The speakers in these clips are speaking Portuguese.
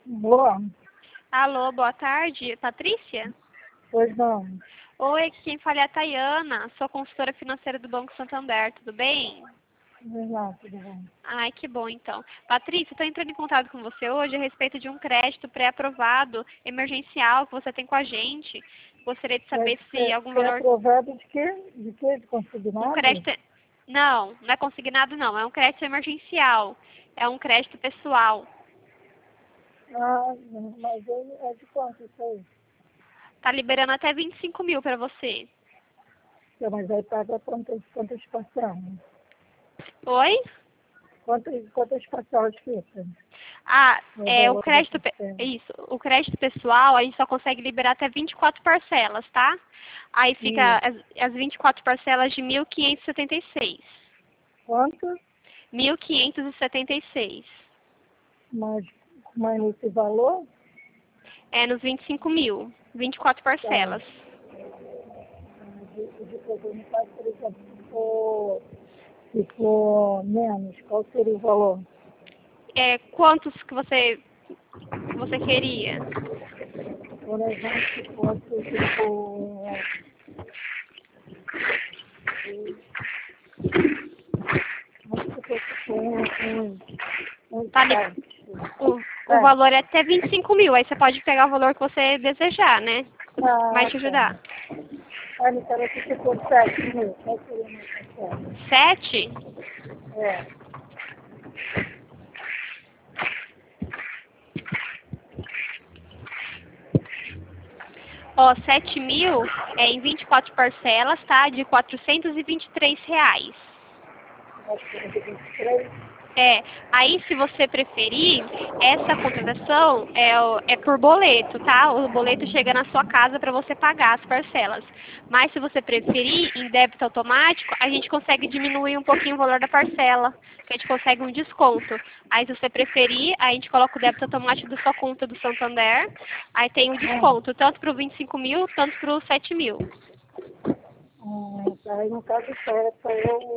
Boa. Alô, boa tarde, Patrícia? Pois não. Oi, aqui quem fala é a Tayana, sou consultora financeira do Banco Santander, tudo bem? Vamos lá, tudo bom. Ai, que bom então. Patrícia, estou entrando em contato com você hoje a respeito de um crédito pré-aprovado emergencial que você tem com a gente. Gostaria de saber se algum Foi valor... aprovado de quê? De quê? De Um consignado? crédito... Não é consignado não, é um crédito emergencial. É um crédito pessoal. Ah, não, mas é de quanto isso aí? Tá liberando até 25 mil para você. Não, mas aí paga quanto antecipação? Oi? Quanto antecipação fica? Ah, O valor da parcela. isso, o crédito pessoal a gente só consegue liberar até 24 parcelas, tá? Aí fica as 24 parcelas de 1.576. Quanto? 1.576. Mas nesse valor? É nos 25 mil, 24 parcelas. Depois eu não faço, por exemplo, se for menos, qual seria o valor? Quantos que você queria? Por exemplo, se fosse tipo um Tá site. o valor é até 25 mil, aí você pode pegar o valor que você desejar, né? Vai te Tá. ajudar. Ah, me parece que for 7 mil. Qual seria o mais certo? 7? É. Ó, 7 mil é em 24 parcelas, tá? De R$ 423. Acho que é 23. Aí se você preferir, essa contratação é por boleto, tá? O boleto chega na sua casa para você pagar as parcelas. Mas se você preferir, em débito automático, a gente consegue diminuir um pouquinho o valor da parcela, que a gente consegue um desconto. Aí se você preferir, a gente coloca o débito automático da sua conta do Santander, aí tem um desconto, tanto para o 25 mil, tanto para os 7 mil. Tá. Aí no caso certo,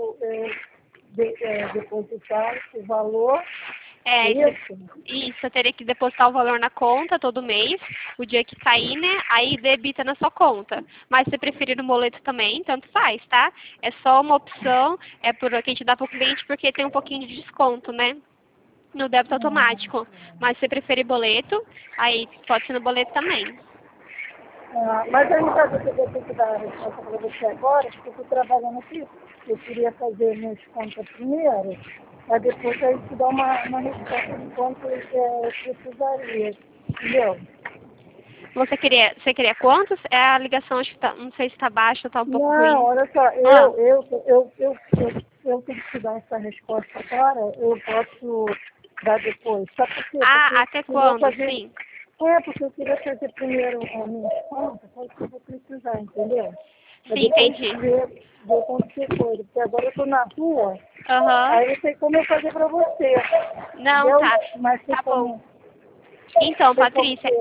depositar o valor. Isso, eu teria que depositar o valor na conta todo mês, o dia que cair, né? Aí debita na sua conta. Mas se você preferir no boleto também, tanto faz, tá? É só uma opção, que a gente dá para o cliente porque tem um pouquinho de desconto, né? No débito automático. Mas se você preferir boleto, aí pode ser no boleto também. Mas aí no caso eu tenho que dar a resposta para você agora, porque eu estou trabalhando aqui. Eu queria fazer minhas contas primeiro, para depois aí te dar uma resposta de quanto eu precisaria. Entendeu? Você queria quantos? A ligação, acho que não sei se está baixa, está um pouco ruim. Não, olha só, Ah. eu tenho que te dar essa resposta agora, eu posso dar depois. Sabe por quê? Porque Até quando? Sim. porque eu queria fazer primeiro a minha conta, só que eu vou precisar, entendeu? Pra Sim, depois entendi. ver qualquer coisa, porque agora eu tô na rua, Aham. aí não sei como eu fazer pra você. Não, Entendeu? tá. Mas Tá bom. como. Então, Tem como Patrícia,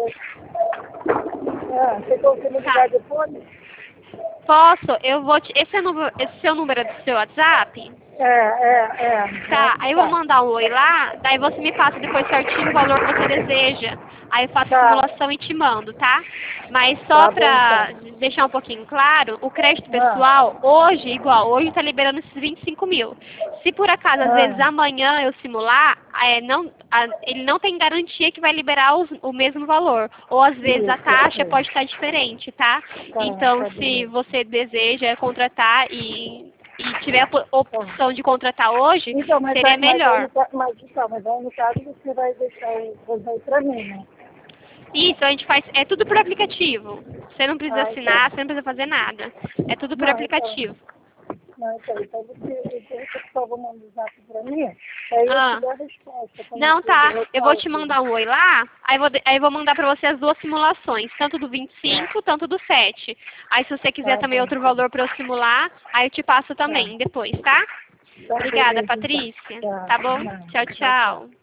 você consegue me tá. ligar depois? Posso? Esse é o número do seu WhatsApp? Tá, aí eu vou mandar um oi lá, daí você me passa depois certinho o valor que você deseja. Aí eu faço a Tá. simulação e te mando, tá? Mas só Tá bom, pra então. deixar um pouquinho claro, o crédito pessoal, hoje tá liberando esses 25 mil. Se por acaso, às vezes, amanhã eu simular, ele não tem garantia que vai liberar o mesmo valor. Ou às vezes a taxa pode estar diferente, tá? Então, se você deseja contratar e tiver a opção de contratar hoje, seria melhor. Mas aí no caso você vai deixar o coisa aí pra mim, né? Isso, a gente faz, é tudo por aplicativo. Você não precisa assinar, você não precisa fazer nada. É tudo por aplicativo. Então você por favor manda o zap pra mim, aí eu te dou a resposta. Não, tá. Eu vou te mandar um oi lá, aí eu vou mandar pra você as duas simulações, tanto do 25, tanto do 7. Aí se você quiser também outro valor pra eu simular, aí eu te passo também depois, tá? Obrigada, Patrícia. Tá bom? Tchau, tchau.